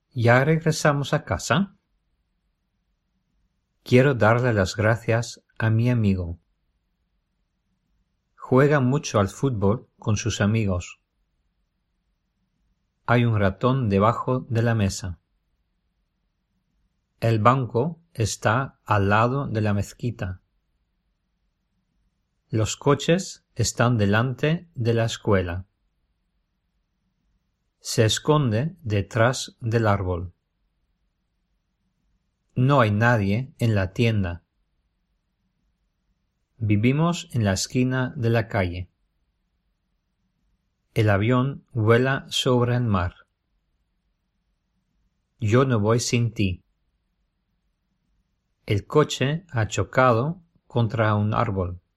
¿Ya regresamos a casa? Quiero darle las gracias a mi amigo. Juega mucho al fútbol con sus amigos. Hay un ratón debajo de la mesa. El banco está al lado de la mezquita. Los coches están delante de la escuela. Se esconde detrás del árbol. No hay nadie en la tienda. Vivimos en la esquina de la calle. El avión vuela sobre el mar. Yo no voy sin ti. El coche ha chocado contra un árbol.